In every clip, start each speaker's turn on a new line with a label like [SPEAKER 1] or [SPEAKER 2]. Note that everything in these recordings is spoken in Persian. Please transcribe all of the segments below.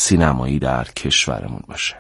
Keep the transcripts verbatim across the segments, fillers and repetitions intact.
[SPEAKER 1] سینمایی در کشورمون باشه.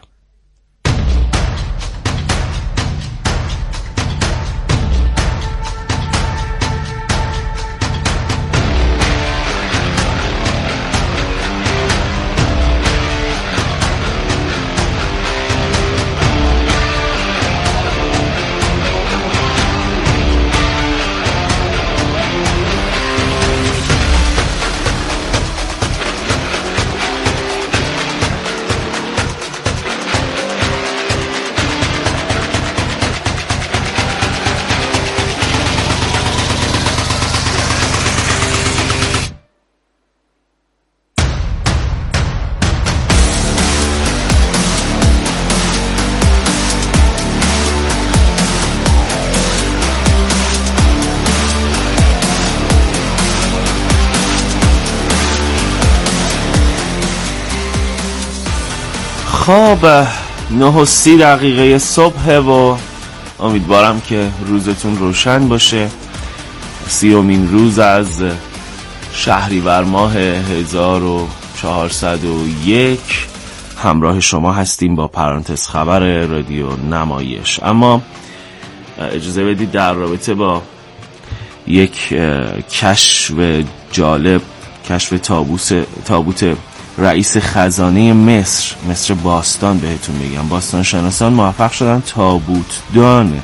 [SPEAKER 1] خب نه و سی دقیقه صبح و امیدوارم که روزتون روشن باشه. سیومین روز از شهریور ماه هزار و چهارصد و یک همراه شما هستیم با پرانتز خبر رادیو نمایش. اما اجازه بدید در رابطه با یک کشف جالب، کشف تابوت تابوت رئیس خزانه مصر مصر باستان بهتون بگم. باستان شناسان موفق شدن تابوتدان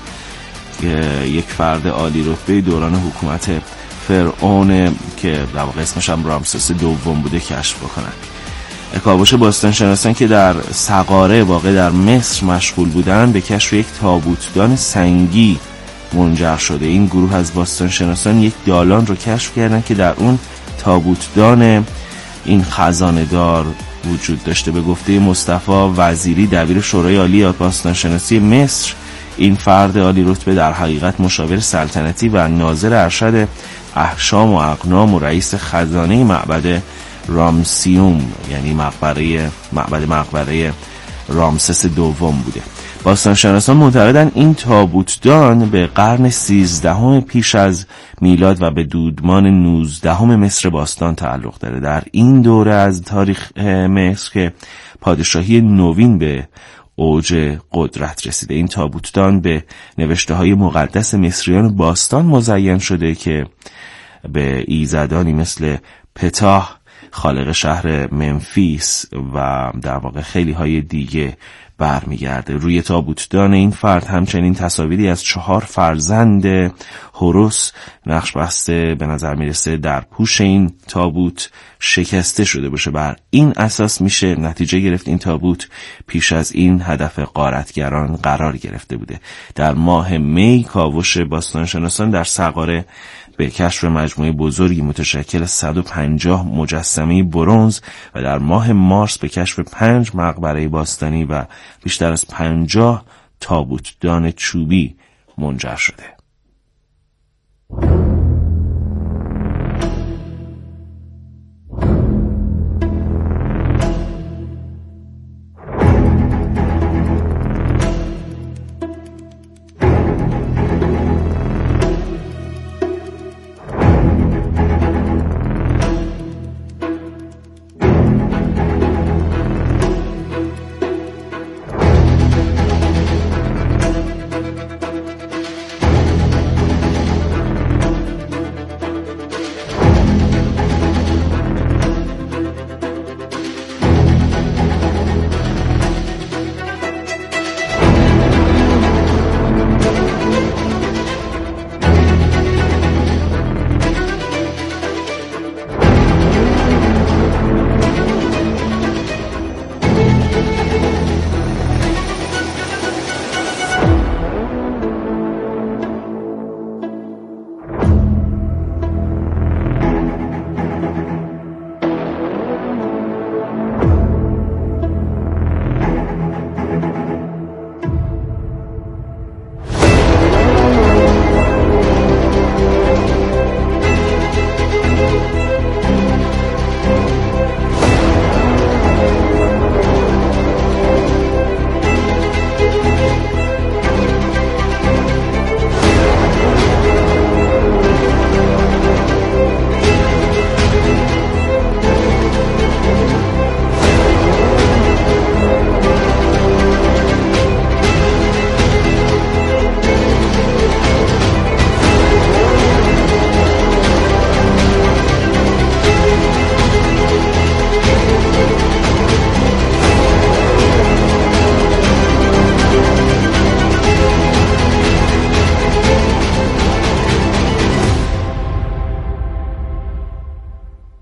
[SPEAKER 1] یک فرد عالی رتبه دوران حکومت فرعون که در واقع اسمش هم رامسس دوم بوده کشف بکنن. کاوش باستان شناسان که در سقاره واقع در مصر مشغول بودن به کشف یک تابوتدان سنگی منجر شده. این گروه از باستان شناسان یک دالان رو کشف کردن که در اون تابوتدان این خزانه دار وجود داشته. به گفته مصطفی وزیری دبیر شورای عالی باستان شناسی مصر، این فرد عالی رتبه در حقیقت مشاور سلطنتی و ناظر ارشد احشام و اقنام و رئیس خزانه معبد رامسیوم یعنی مقبره معبد مقبره رامسس دوم بوده. باستان شناسان معتقدن این تابوتدان به قرن سیزدهم پیش از میلاد و به دودمان نوزدهم مصر باستان تعلق داره. در این دوره از تاریخ مصر که پادشاهی نوین به اوج قدرت رسیده، این تابوتدان به نوشته های مقدس مصریان باستان مزین شده که به ایزدانی مثل پتاه خالق شهر منفیس و در واقع خیلی های دیگه برمیگرده. روی تابوتدان این فرد همچنین تصاویری از چهار فرزند هوروس نقش بسته به نظر میرسه در پوش این تابوت شکسته شده باشه. بر این اساس میشه نتیجه گرفت این تابوت پیش از این هدف غارتگران قرار گرفته بوده. در ماه می کاوش باستانشناسان در سقاره به کشف مجموعه بزرگی متشکل از صد و پنجاه مجسمه برنز و در ماه مارس به کشف پنج مقبره باستانی و بیشتر از پنجاه تابوتدان چوبی منجر شده.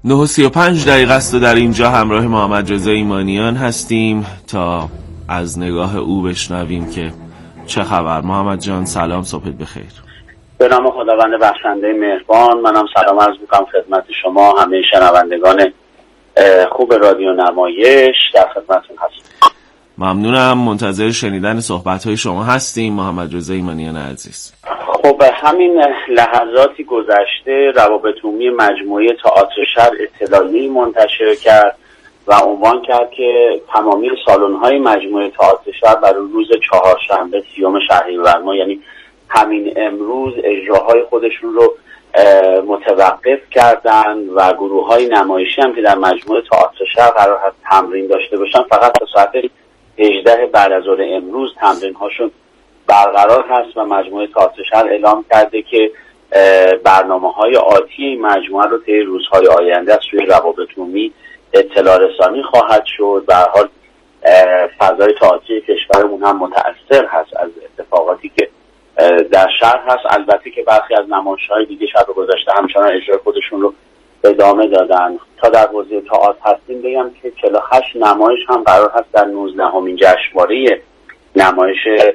[SPEAKER 1] نه و سی و پنج دقیقه است و در اینجا همراه محمد رضا ایمانیان هستیم تا از نگاه او بشنویم که چه خبر. محمد جان سلام، صبحت بخیر.
[SPEAKER 2] به نام خداوند بخشنده مهربان، منم سلام عرض می‌کنم خدمت شما همه شنوندگان خوب رادیو نمایش، در خدمتتون هستم.
[SPEAKER 1] ممنونم، منتظر شنیدن صحبت‌های شما هستیم محمد رضا ایمانیان عزیز.
[SPEAKER 2] خب همین لحظاتی گذشته روابط عمومی مجموعه تئاتر شهر اطلاعیه‌ای منتشر کرد و عنوان کرد که تمامی سالن‌های مجموعه تئاتر شهر برای روز چهارشنبه سیوم شهریور ماه، یعنی همین امروز، اجراهای خودشون رو متوقف کردن و گروه‌های نمایشی هم که در مجموعه تئاتر شهر قرار هست تمرین داشته باشن فقط تا ساعت هجده بعد از ظهر امروز تمرین‌هاشون برقرار هست و مجموعه تئاتر شهر اعلام کرده که برنامه‌های آتی این مجموعه رو طی روزهای آینده از سوی روابط عمومی اطلاع رسانی خواهد شد. به هر حال فضای تئاتری کشورمون هم متأثر هست از اتفاقاتی که در شهر هست. البته که برخی از نمایش‌های دیگه شب گذشته همچنان اجرای خودشون رو ادامه دادن. تا در حوزه تئاتر هستیم بگم که چهل و هشت نمایش هم قرار هست در نوزدهمین جشنواره نمایش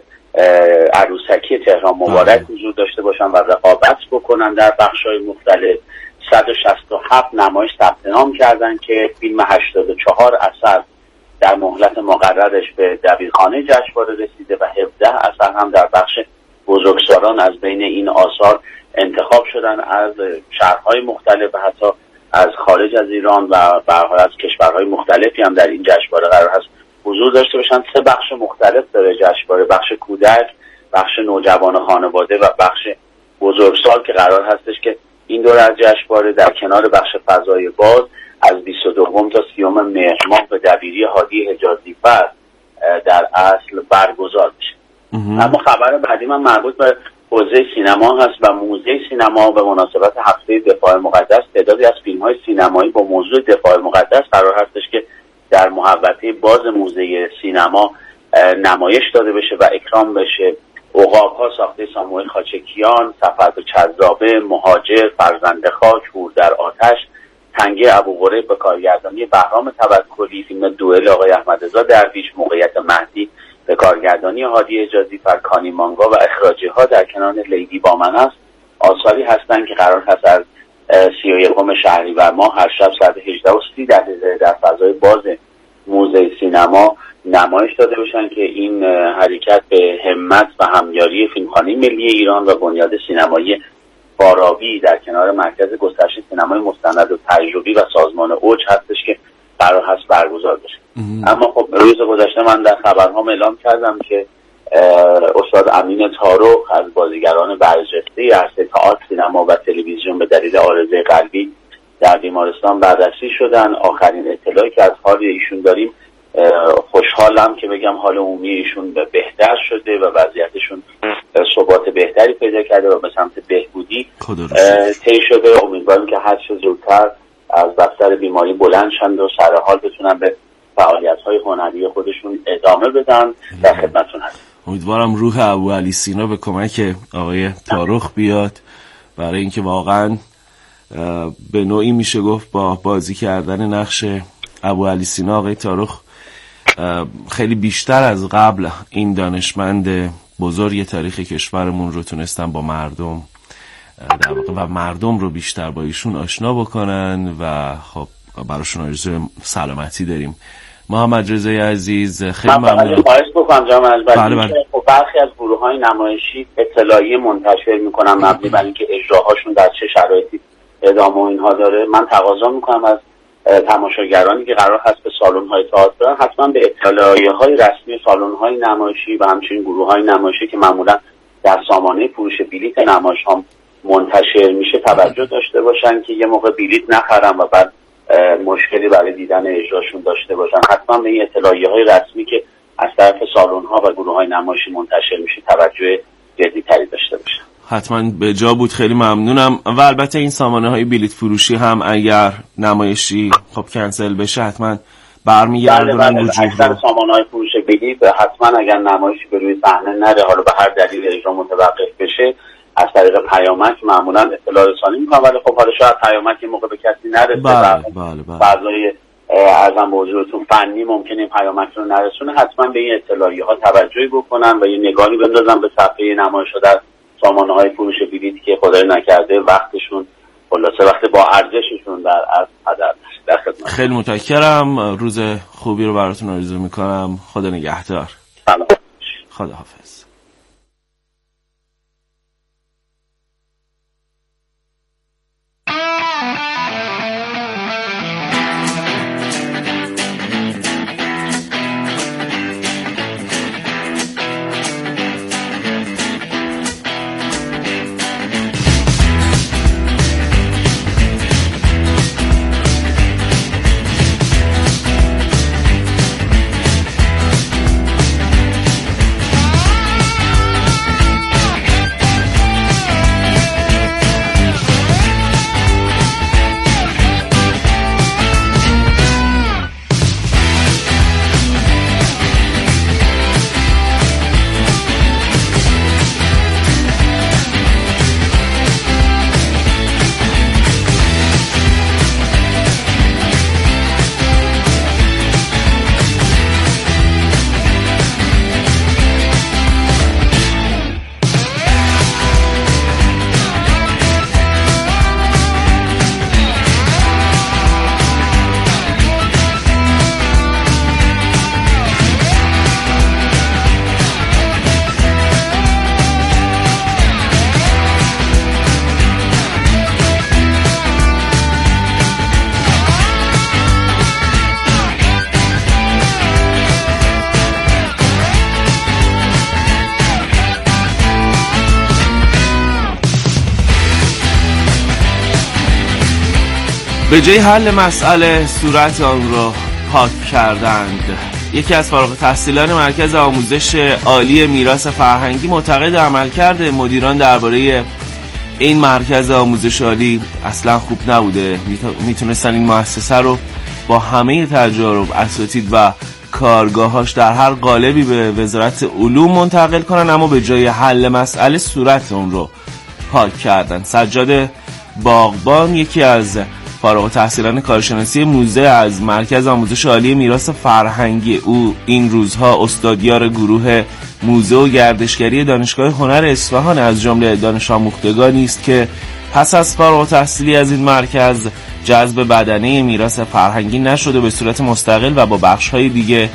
[SPEAKER 2] عروسکی تهران مبارک حضور داشته باشن و رقابت بکنن در بخش‌های مختلف. صد و شصت و هفت نمایش ثبت نام کردن که فیلم هشتاد و چهار اثر در مهلت مقررش به دبیرخانه جشنواره رسیده و هفده اثر هم در بخش بزرگسالان از بین این آثار انتخاب شدن از شهرهای مختلف و حتی از خارج از ایران و به هر حال از کشورهای مختلفی هم در این جشنواره قرار هست حضور داشته باشن. سه بخش مختلف داره جشنواره: بخش کودک، بخش نوجوان خانواده و بخش بزرگسال که قرار هستش که این دوره از جشنواره در کنار بخش فضای باز از بیست و دو تا سیوم مهر ماه به دبیری هادی حجازی فر در اصل برگزار میشه. اما خبر بعدی من مربوط به حوزه سینما هست و موزه سینما به مناسبت هفته دفاع مقدس تعدادی از فیلم‌های سینمایی با موضوع دفاع مقدس قرار هستش که در محوطه باز موزه سینما نمایش داده بشه و اکرام بشه. عقاب‌ها ساخته ساموئل خاچکیان، سفر به چذابه، مهاجر، فرزند خاک، هور در آتش، تنگه ابوقریب به کارگردانی بهرام توکلی، فیلم دوئل آقای احمدرضا درویش، موقعیت مهدی به کارگردانی هادی حجازی فر، کانی مانگا و اخراجی ها در کنار لیلی با من است آثاری هستند که قرار هست از سی و یکم شهریور ماه هر شب ساعت هجده و سی دقیقه در فضای باز موزه سینما نمایش داده باشن که این حرکت به همت و همیاری فیلمخانه ملی ایران و بنیاد سینمایی فارابی در کنار مرکز گسترش سینمای مستند و تجربی و سازمان اوج هستش که قرار هست برگزار بشه. اما خب روز گذشته من در خبرهام اعلام کردم که استاد امین تارخ از بازیگران برجسته عرصه تئاتر، سینما و تلویزیون به دلیل عارضه قلبی در بیمارستان بررسی شدن. آخرین اطلاعی که از حال ایشون داریم، خوشحالم که بگم حال عمومی ایشون بهتر شده و وضعیتشون ثبات بهتری پیدا کرده و به سمت بهبودی طی شده. امیدوارم که هر چه زودتر از بستر بیماری بلند شند و سر حال بتونن به فعالیت‌های هنری خودشون ادامه بدن. در خدمتتون هستم.
[SPEAKER 1] امیدوارم روح ابوعلی سینا به کمک آقای تارخ بیاد، برای اینکه واقعا به نوعی میشه گفت با بازی کردن نقش ابوعلی سینا آقای تارخ خیلی بیشتر از قبل این دانشمند بزرگ تاریخ کشورمون رو تونستن با مردم در واقع و مردم رو بیشتر با ایشون آشنا بکنن و خب براشون آرزوی سلامتی داریم. محمد رضای عزیز خیلی ممنون.
[SPEAKER 2] خواهش بکنم جناب البرتی
[SPEAKER 1] بله بله.
[SPEAKER 2] که برخی از گروه‌های نمایشی اطلاعیه منتشر میکنن مبنی بر اینکه اجراهاشون در چه شرایطی ادامه و اینها داره. من تقاضا میکنم از تماشاگرانی که قرار هست به سالن‌های تئاتر برن حتما به اطلاعیه‌های رسمی سالن‌های نمایشی و همچنین گروه‌های نمایشی که معمولا در سامانه فروش بلیت نمایش ها منتشر میشه توجه داشته باشن که یه موقع بلیت نخرن و بعد مشکلی برای دیدن اجراشون داشته باشن. حتما به این اطلاعیه‌های رسمی که از طرف سالن‌ها و گروه‌های نمایشی منتشر میشه توجه جدی‌تری داشته باشن.
[SPEAKER 1] حتما به جا بود، خیلی ممنونم. و البته این سامانه های بلیت فروشی هم اگر نمایشی خب کنسل بشه حتما برمیگردونن وجوه
[SPEAKER 2] رو. سامانه های فروش بلیت حتما اگر نمایشی به روی صحنه نره، حالا به هر دلیل اجرا متوقف بشه، از طریق پیامک معمولا اطلاع رسانی میکنن، ولی خب حالا شاید پیامک این موقع به کسی نرسه.
[SPEAKER 1] بله بله بله.
[SPEAKER 2] فضای ارزم به حضورتون فنی ممکنه این پیامک رو نرسونه، حتما به این اطلاعیه ها توجهی بکنن و یه نگاهی بندازن به صفحه نمایش شده سامانه های فروش بلیط که خدای نکرده وقتشون خلاصه وقت با ارزششون در از هدر در خدمت.
[SPEAKER 1] خیلی متشکرم، روز خوبی رو براتون آرزو میکنم. خدا نگهدار.
[SPEAKER 2] سلام.
[SPEAKER 1] خدا حافظ. به جای حل مسئله صورت آن را پاک کردند. یکی از فارغ التحصیلان مرکز آموزش عالی میراث فرهنگی معتقد عملکرد مدیران درباره این مرکز آموزش عالی اصلا خوب نبوده. میتونستن این مؤسسه رو با همه تجارب، اساتید و کارگاهاش در هر قالبی به وزارت علوم منتقل کنن، اما به جای حل مسئله صورت اون رو پاک کردن. سجاد باغبان، یکی از فارغ التحصیلان کارشناسی موزه از مرکز آموزش عالی میراث فرهنگی، او این روزها استادیار گروه موزه و گردشگری دانشگاه هنر اصفهان از جمله دانش آموختگانی است که پس از فارغ التحصیلی از این مرکز جذب بدنه میراث فرهنگی نشده، به صورت مستقل و با بخش‌های دیگه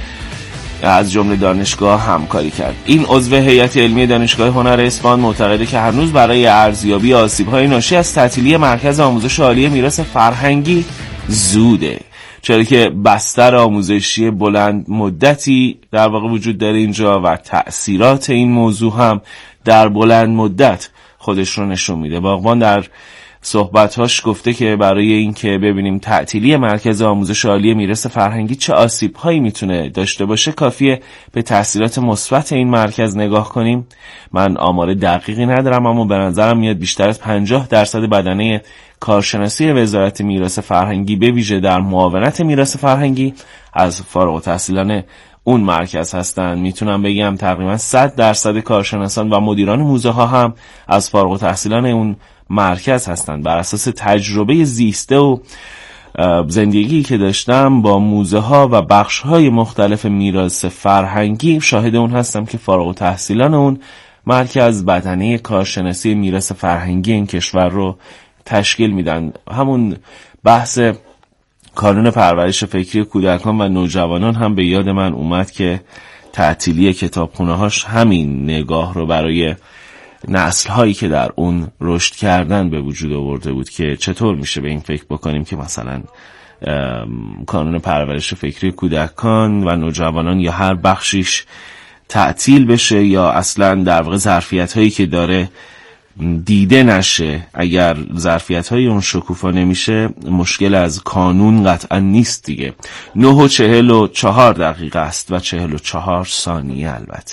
[SPEAKER 1] از جمله دانشگاه همکاری کرد. این عضو هیئت علمی دانشگاه هنر اصفهان معتقده که هنوز برای ارزیابی آسیب‌های ناشی از تعطیلی مرکز آموزش عالی میراث فرهنگی زوده، چرا که بستر آموزشی بلند مدتی در واقع وجود داره اینجا و تأثیرات این موضوع هم در بلند مدت خودش رو نشون میده. باغبان در صحبت‌هاش گفته که برای این که ببینیم تعطیلی مرکز آموزش عالی میراث فرهنگی چه آسیب‌هایی میتونه داشته باشه، کافیه به تأثیرات مثبت این مرکز نگاه کنیم. من آمار دقیقی ندارم، اما به نظرم میاد بیشتر از پنجاه درصد بدنه کارشناسی وزارت میراث فرهنگی به ویژه در معاونت میراث فرهنگی از فارغ التحصیلان اون مرکز هستن. میتونم بگم تقریبا صد درصد کارشناسان و مدیران موزه ها هم از فارغ التحصیلان اون مرکز هستند. بر اساس تجربه زیسته و زندگی که داشتم با موزه ها و بخش های مختلف میراث فرهنگی، شاهد اون هستم که فارغ التحصیلان اون مرکز بدنه کارشناسی میراث فرهنگی این کشور رو تشکیل میدن. همون بحث کانون پرورش فکری کودکان و نوجوانان هم به یاد من اومد که تعطیلی کتابخونه هاش همین نگاه رو برای نسل هایی که در اون رشد کردن به وجود آورده بود که چطور میشه به این فکر بکنیم که مثلا کانون پرورش فکری کودکان و نوجوانان یا هر بخشیش تعطیل بشه یا اصلا در واقع ظرفیت هایی که داره دیده نشه. اگر ظرفیت های اون شکوفا نمیشه، مشکل از کانون قطعا نیست دیگه. نه و چهل و چهار دقیقه است و چهل و چهار ثانیه البته.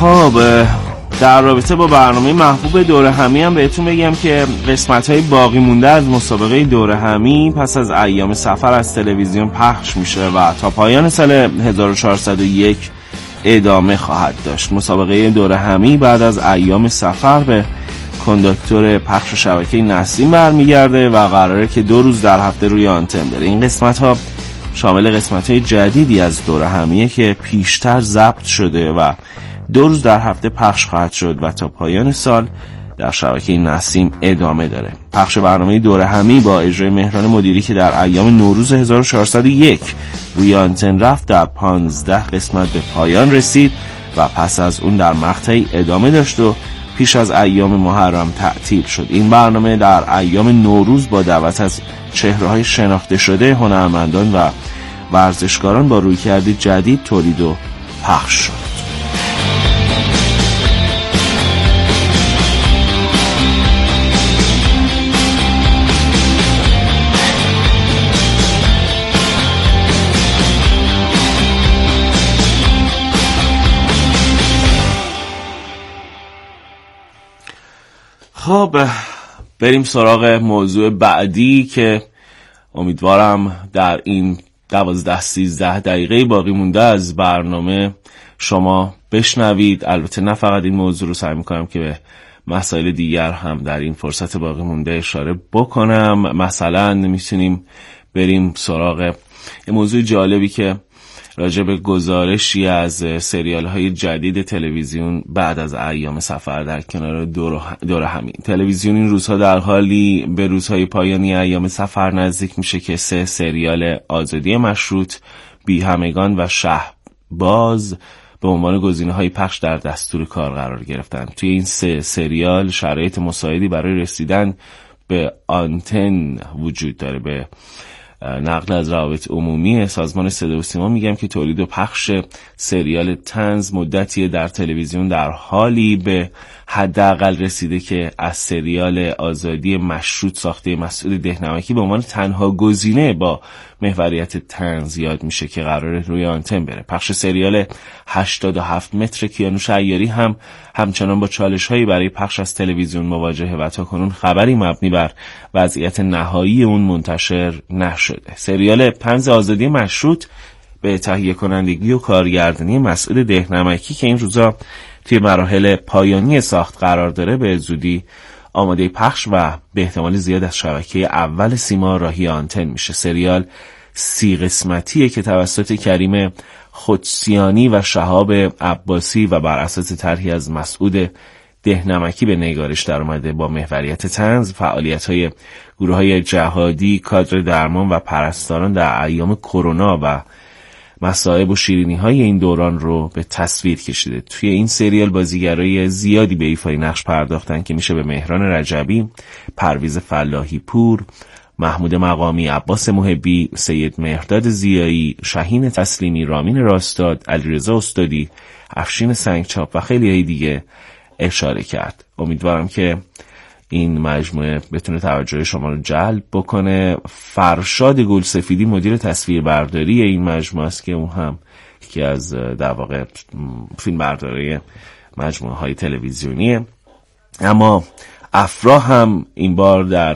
[SPEAKER 1] خب در رابطه با برنامه محبوب دوره همی هم بهتون بگم که قسمت‌های باقی مونده از مسابقه دوره همی پس از ایام سفر از تلویزیون پخش میشه و تا پایان سال هزار و چهارصد و یک ادامه خواهد داشت. مسابقه دوره همی بعد از ایام سفر به کنداکتور پخش شبکه نسیم برمیگرده و قراره که دو روز در هفته روی آنتن بره. این قسمت‌ها شامل قسمت‌های جدیدی از دوره همیه که پیشتر ضبط شده و دو روز در هفته پخش خواهد شد و تا پایان سال در شبکه نسیم ادامه داره. پخش برنامه دوره همی با اجرای مهران مدیری که در ایام نوروز هزار و چهارصد و یک روی آنتن رفت در پانزده قسمت به پایان رسید و پس از اون در مقطعی ادامه داشت و پیش از ایام محرم تعطیل شد. این برنامه در ایام نوروز با دعوت از چهره‌های شناخته شده هنرمندان و ورزشکاران با رویکرد جدید تولید و پخش شد. خب بریم سراغ موضوع بعدی که امیدوارم در این دوازده سیزده دقیقه باقی مونده از برنامه شما بشنوید. البته نه فقط این موضوع رو، سعی میکنم که به مسائل دیگر هم در این فرصت باقی مونده اشاره بکنم. مثلا میتونیم بریم سراغ یه موضوع جالبی که راجع به گزارشی از سریال های جدید تلویزیون بعد از ایام سفر در کنار دوره همی. تلویزیون این روزها در حالی به روزهای پایانی ایام سفر نزدیک میشه که سه سریال آزادی مشروط، بی همگان و شهباز به عنوان گزینه‌های پخش در دستور کار قرار گرفتن. توی این سه سریال شرایط مساعدی برای رسیدن به آنتن وجود داره. به نقل از روابط عمومی سازمان صدا و سیما میگم که تولید و پخش سریال طنز مدتی در تلویزیون در حالی به حداقل رسیده که از سریال آزادی مشروط ساخته مسعود دهنمکی به عنوان تنها گزینه با محوریت طنز یاد میشه که قراره روی آنتن بره. پخش سریال هشتاد و هفت متر کیانوش عیاری هم همچنان با چالش هایی برای پخش از تلویزیون مواجهه و تاکنون خبری مبنی بر وضعیت نهایی اون منتشر نشده. سریال طنز آزادی مشروط به تهیه کنندگی و کارگردانی مسعود دهنمکی که این روزا توی مراحل پایانی ساخت قرار داره به زودی آماده پخش و به احتمال زیاد از شبکه اول سیما راهی آنتن میشه. سریال سی قسمتیه که توسط کریم خودسیانی و شهاب عباسی و بر اساس طرحی از مسعود دهنمکی به نگارش در اومده. با محوریت طنز، فعالیت‌های گروه‌های جهادی، کادر درمان و پرستاران در ایام کرونا و مصائب و شیرینی‌های این دوران رو به تصویر کشیده. توی این سریال بازیگرای زیادی به ایفای نقش پرداختن که میشه به مهران رجبی، پرویز فلاحی پور، محمود مقامی، عباس محبی، سید مهرداد زیایی، شاهین تسلیمی، رامین راستاد، علیرضا استادی، افشین سنگچاپ و خیلی های دیگه اشاره کرد. امیدوارم که این مجموعه بتونه توجه شما رو جلب بکنه. فرشاد گلسفیدی مدیر تصویربرداری این مجموعه است که اون هم یکی از در واقع فیلم برداری مجموعه های تلویزیونیه. اما افرا هم این بار در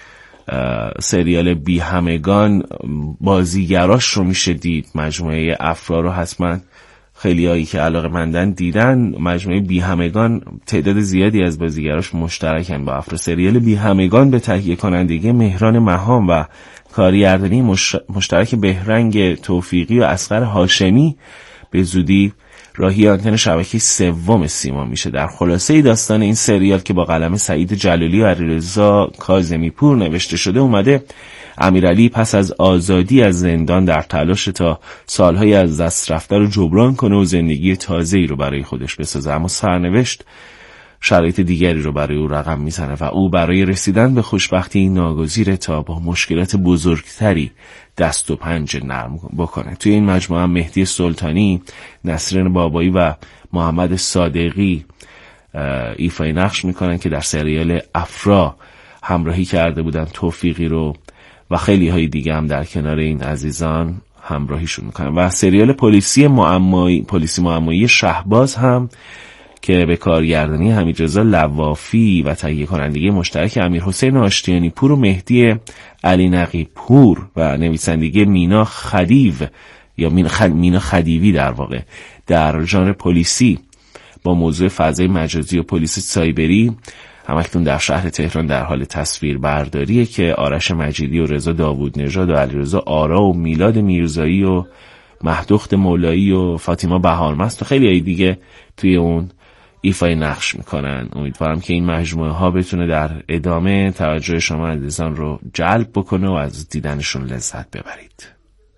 [SPEAKER 1] سریال بی همگان بازیگراش رو میشه دید. مجموعه افرا رو حتما خیلی هایی که علاقه مندن دیدن. مجموعه بی همگان تعداد زیادی از بازیگراش مشترکن با افرا. سریال بی همگان به تهیه کنندگی مهران مهام و کارگردانی مش... مشترک بهرنگ توفیقی و اصغر هاشمی به زودی راهی آنتن شبکه سوم سیما میشه. در خلاصه داستان این سریال که با قلم سعید جلالی و علیرضا کاظمی پور نوشته شده اومده امیرعلی پس از آزادی از زندان در تلاش تا سالهای از دست رفته رو جبران کنه و زندگی تازه‌ای رو برای خودش بسازه، اما سرنوشت شرایط دیگری رو برای او رقم میزنه و او برای رسیدن به خوشبختی ناگزیره تا با مشکلات بزرگتری دست و پنجه نرم بکنه. توی این مجموعه هم مهدی سلطانی، نسرین بابایی و محمد صادقی ایفای نقش میکنن که در سریال افرا همراهی کرده بودن توفیقی رو و خیلی های دیگه هم در کنار این عزیزان همراهیشون میکنن. و سریال پلیسی معمایی پلیسی معمایی شهباز هم که به کارگردانی حمیدرضا لوافی و تهیه کنندگی مشترک امیرحسین آشتیانی پور و مهدی علی نقی پور و نویسندگی مینا خدیو یا مینا خدیوی در واقع در ژانر پلیسی با موضوع فضای مجازی و پلیس سایبری همکنون در شهر تهران در حال تصویر برداریه که آرش مجیدی و رضا داوود نژاد و علیرضا آرا و میلاد میرزایی و مهدخت مولایی و فاطمه بهارمست و خیلی دیگه توی اون ایفای نقش میکنن. امیدوارم که این مجموعه ها بتونه در ادامه توجه شما عزیزان رو جلب بکنه و از دیدنشون لذت ببرید.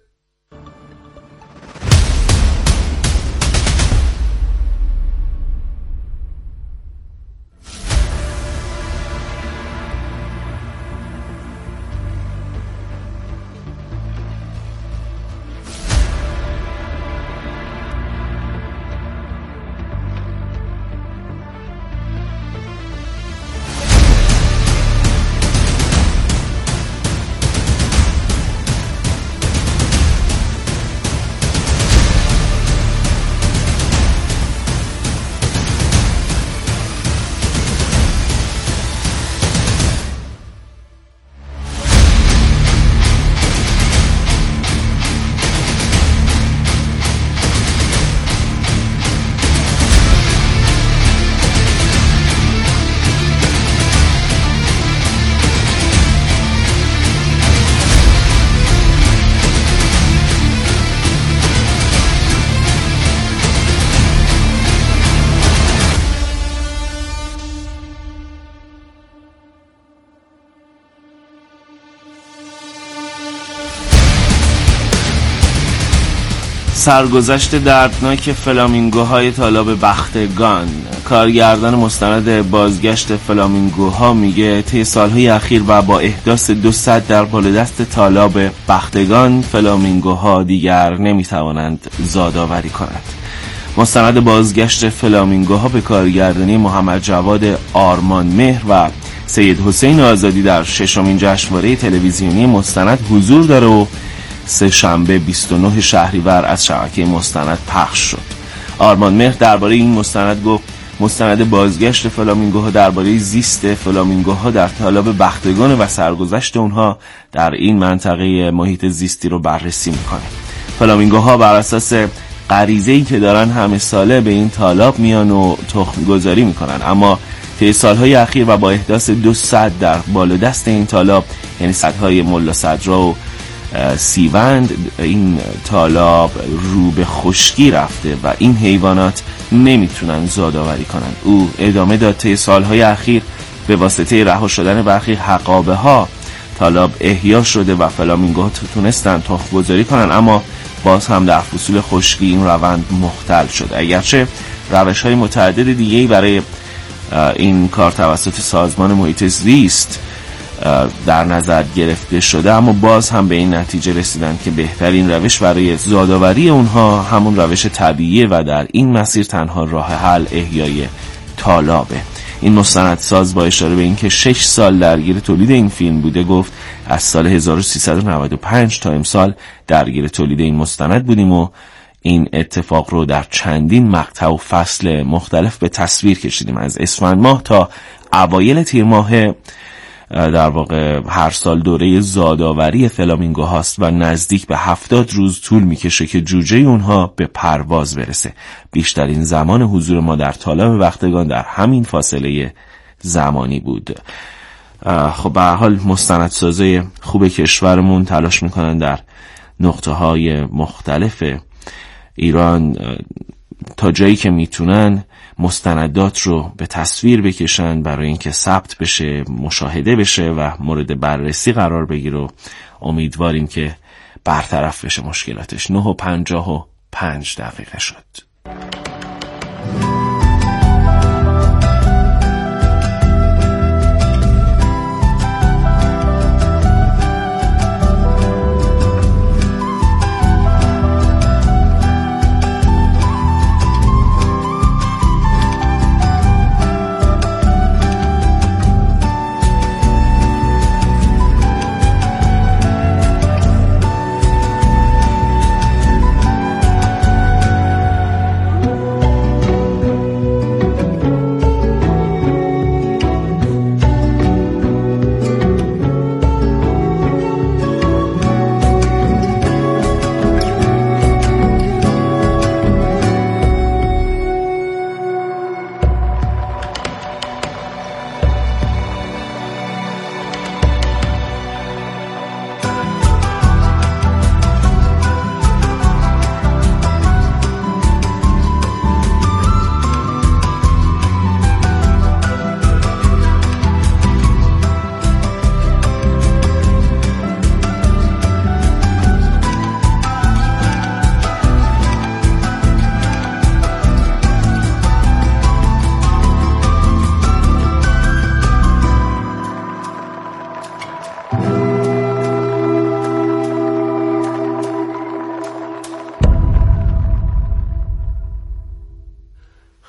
[SPEAKER 1] سرگذشت دردناک فلامینگوهای تالاب بختگان. کارگردان مستند بازگشت فلامینگوها میگه طی سالهای اخیر و با احداث دو سد در بالادست تالاب بختگان فلامینگوها دیگر نمیتوانند زادآوری کنند. مستند بازگشت فلامینگوها به کارگردانی محمد جواد آرمان مهر و سید حسین آزادی در ششمین جشنواره تلویزیونی مستند حضور داره و سه شنبه بیست و نه شهریور از شبکه مستند پخش شد. آرمان مهر درباره این مستند گفت مستند بازگشت فلامینگوها درباره زیست فلامینگوها در تالاب بختگان و سرگذشت اونها در این منطقه محیط زیستی رو بررسی میکنه. فلامینگوها بر اساس غریزه‌ای که دارن همه ساله به این تالاب میان و تخم گذاری میکنن، اما طی سالهای اخیر و با احداث دو سد در بالادست این تالاب، یعنی سدهای ملا صدرا و سیوند، این تالاب رو به خشکی رفته و این حیوانات نمیتونن زادآوری کنن. او ادامه داد طی سالهای اخیر به واسطه رها شدن برخی حقابه ها تالاب احیا شده و فلامینگوها تونستن تخم گذاری کنن، اما باز هم در فصول خشکی این روند مختل شد. اگرچه روش های متعدد دیگه‌ای برای این کار توسط سازمان محیط زیست در نظر گرفته شده، اما باز هم به این نتیجه رسیدن که بهترین روش برای زادآوری اونها همون روش طبیعیه و در این مسیر تنها راه حل احیای تالابه. این مستندساز با اشاره به اینکه شش سال درگیر تولید این فیلم بوده گفت از سال هزار و سیصد و نود و پنج تا امسال درگیر تولید این مستند بودیم و این اتفاق رو در چندین مقطع و فصل مختلف به تصویر کشیدیم. از اسفند ماه تا اوایل تیر ماه در واقع هر سال دوره زادآوری فلامینگو هاست و نزدیک به هفتاد روز طول میکشه که جوجه اونها به پرواز برسه. بیشترین زمان حضور ما در تالاب بختگان در همین فاصله زمانی بود. خب به هر حال مستندسازای خوب کشورمون تلاش میکنن در نقطه های مختلف ایران تا جایی که میتونن مستندات رو به تصویر بکشن برای اینکه ثبت بشه، مشاهده بشه و مورد بررسی قرار بگیره و امیدواریم که برطرف بشه مشکلاتش. نه و پنجاه و پنج دقیقه شد.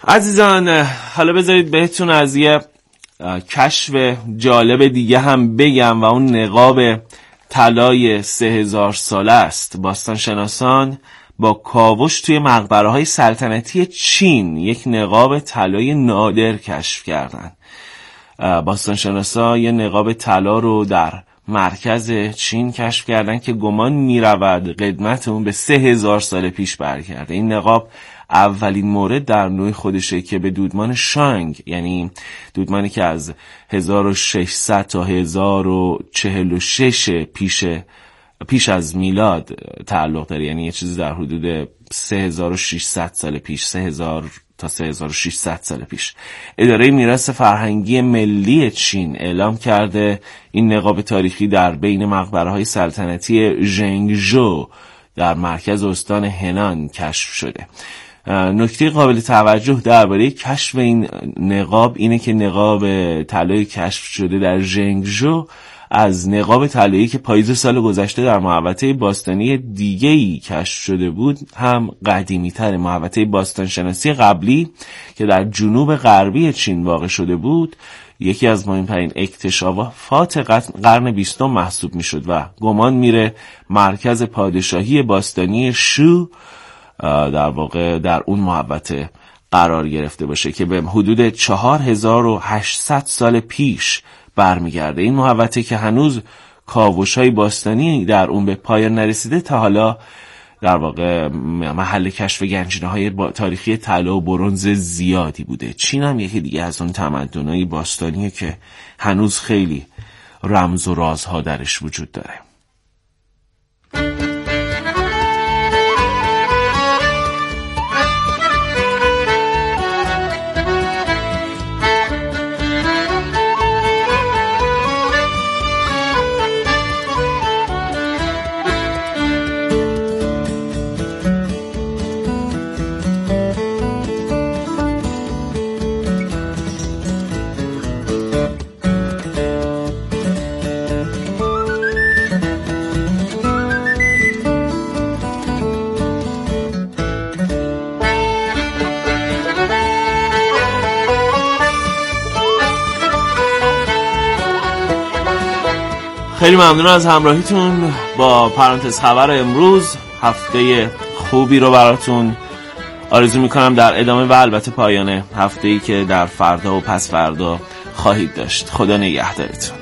[SPEAKER 1] عزیزان حالا بذارید بهتون از یه کشف جالب دیگه هم بگم و اون نقاب طلای سه هزار ساله است. باستان شناسان با کاوش توی مقبره های سلطنتی چین یک نقاب طلای نادر کشف کردن. باستان شناسا یه نقاب طلا رو در مرکز چین کشف کردن که گمان میرود قدمت اون به سه هزار سال پیش برگرده. این نقاب اولین مورد در نوع خودشه که به دودمان شانگ، یعنی دودمانی که از هزار و ششصد تا هزار و چهل و شش پیش پیش از میلاد تعلق داره، یعنی یه چیزی در حدود سه هزار و ششصد سال پیش، سه هزار تا سه هزار و ششصد سال پیش. اداره میراث فرهنگی ملی چین اعلام کرده این نقاب تاریخی در بین مقبره‌های سلطنتی ژنگژو در مرکز استان هنان کشف شده. نکته قابل توجه درباره کشف این نقاب اینه که نقاب طلایی کشف شده در ژنگژو از نقاب طلایی که پاییز سال گذشته در محوطه باستانی دیگه‌ای کشف شده بود هم قدیمی‌تر. محوطه باستان شناسی قبلی که در جنوب غربی چین واقع شده بود یکی از مهمترین اکتشافات قرن بیستم محسوب می‌شد و گمان میره مرکز پادشاهی باستانی شو در واقع در اون محوطه قرار گرفته باشه که به حدود چهار هزار و هشتصد سال پیش برمیگرده. این محوطه که هنوز کاوش‌های باستانی در اون به پایان نرسیده تا حالا در واقع محل کشف گنجینه‌های تاریخی طلا و برنز زیادی بوده. چین هم یکی دیگه از اون تمدن‌های باستانیه که هنوز خیلی رمز و رازها درش وجود داره. خیلی ممنون از همراهیتون با پرانتز خبر امروز. هفته خوبی رو براتون آرزو میکنم در ادامه و البته پایان هفته‌ای که در فردا و پس فردا خواهید داشت. خدا نگهدارتون.